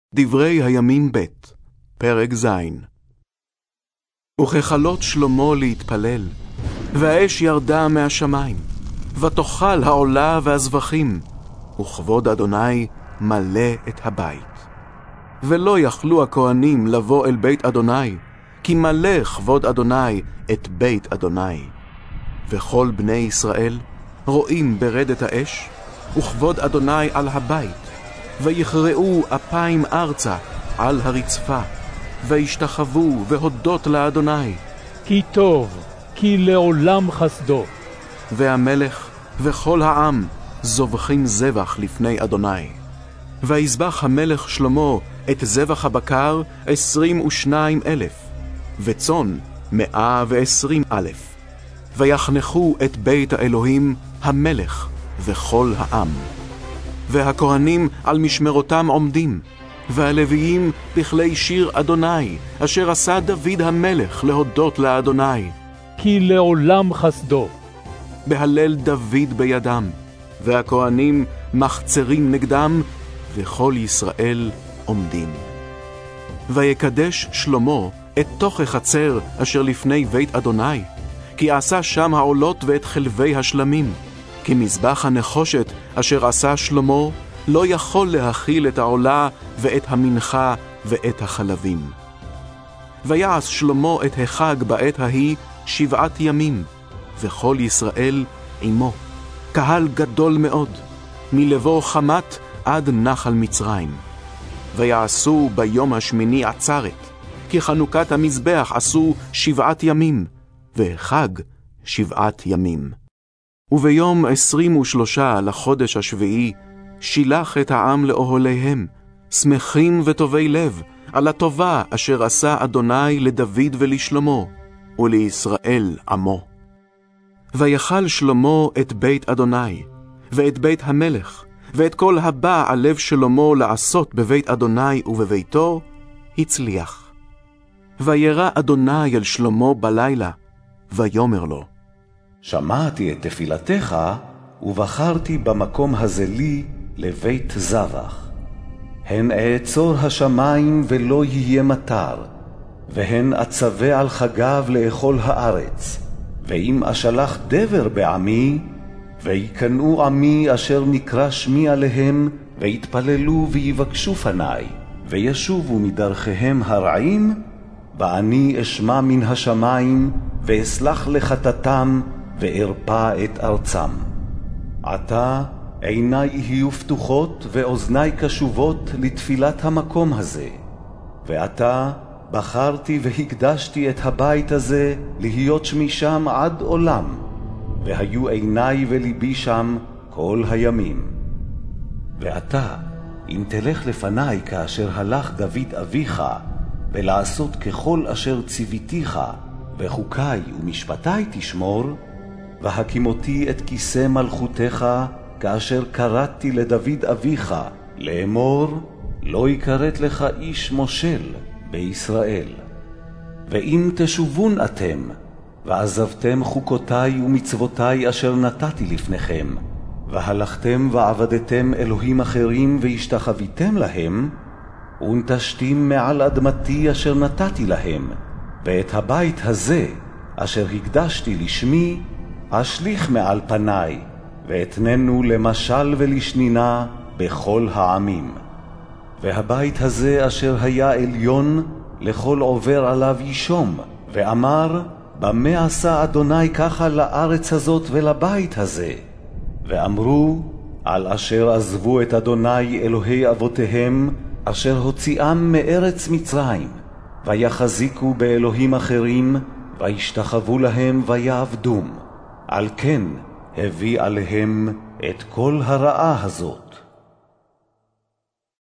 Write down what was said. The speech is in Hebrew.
דברי הימים ב', פרק ז'. וככלות שלמה להתפלל, והאש ירדה מהשמיים, ותאכל העולה והזבחים, וכבוד אדוני מלא את הבית. ולא יכלו הכהנים לבוא אל בית אדוני, כי מלא כבוד אדוני את בית אדוני. וכל בני ישראל רואים ברדת האש, וכבוד אדוני על הבית, ויכרעו אפיים ארצה על הרצפה, וישתחוו והודות לאדוני. כי טוב, כי לעולם חסדו. והמלך וכל העם זובחים זבח לפני אדוני. ויזבח המלך שלמה את זבח הבקר 22,000, וצאן 120,000. ויחנכו את בית האלוהים המלך וכל העם. והכהנים על משמרותם עומדים, והלוויים בכלי שיר אדוני, אשר עשה דוד המלך להודות לאדוני. כי לעולם חסדו. בהלל דוד בידם, והכהנים מחצרים נגדם, וכל ישראל עומדים. ויקדש שלמה את תוך החצר אשר לפני בית אדוני, כי עשה שם העולות ואת חלבי השלמים, כי מזבח הנחושת אשר עשה שלמה לא יכול להכיל את העולה ואת המנחה ואת החלבים. ויעש שלמה את החג בעת ההיא 7 ימים, וכל ישראל עמו, קהל גדול מאוד, מלבוא חמת עד נחל מצרים. ויעשו ביום השמיני עצרת, כי חנוכת המזבח עשו 7 ימים, והחג 7 ימים. וביום 23 לחודש השביעי שילח את העם לאוהליהם, שמחים וטובי לב, על הטובה אשר עשה אדוני לדוד ולשלמה, ולישראל עמו. ויכל שלמה את בית אדוני, ואת בית המלך, ואת כל הבא על לב שלמה לעשות בבית אדוני ובביתו, הצליח. וירא אדוני אל שלמה בלילה, ויאמר לו, שמעתי את תפילתך, ובחרתי במקום הזה לי לבית זבח. הן אעצור השמיים ולא יהיה מטר, והן אצווה על חגיו לאכול הארץ. ואם אשלח דבר בעמי, ויקנאו עמי אשר נקרא שמי עליהם, ויתפללו ויבקשו פני, וישובו מדרכיהם הרעים, ואני אשמע מן השמיים, ואסלח לחטאתם, וארפא את ארצם. עתה עיני יהיו פתוחות, ואוזני קשובות לתפילת המקום הזה. ועתה בחרתי והקדשתי את הבית הזה, להיות שמי שם עד עולם, והיו עיני וליבי שם כל הימים. ועתה, אם תלך לפני כאשר הלך דוד אביך, ולעשות ככל אשר ציוויתיך, וחוקי ומשפטי תשמור, והקימותי את כיסא מלכותך, כאשר קראתי לדוד אביך, לאמור, לא יקראת לך איש מושל בישראל. ואם תשובון אתם, ועזבתם חוקותי ומצוותי אשר נתתי לפניכם, והלכתם ועבדתם אלוהים אחרים והשתחוויתם להם, ונטשתים מעל אדמתי אשר נתתי להם, ואת הבית הזה אשר הקדשתי לשמי, אשליך מעל פניי, ואתננו למשל ולשנינה בכל העמים. והבית הזה אשר היה עליון, לכל עובר עליו ישום, ואמר, במה עשה אדוני ככה לארץ הזאת ולבית הזה? ואמרו, על אשר עזבו את אדוני אלוהי אבותיהם, אשר הוציאם מארץ מצרים, ויחזיקו באלוהים אחרים, וישתחוו להם ויעבדום. על כן הביא עליהם את כל הרעה הזאת.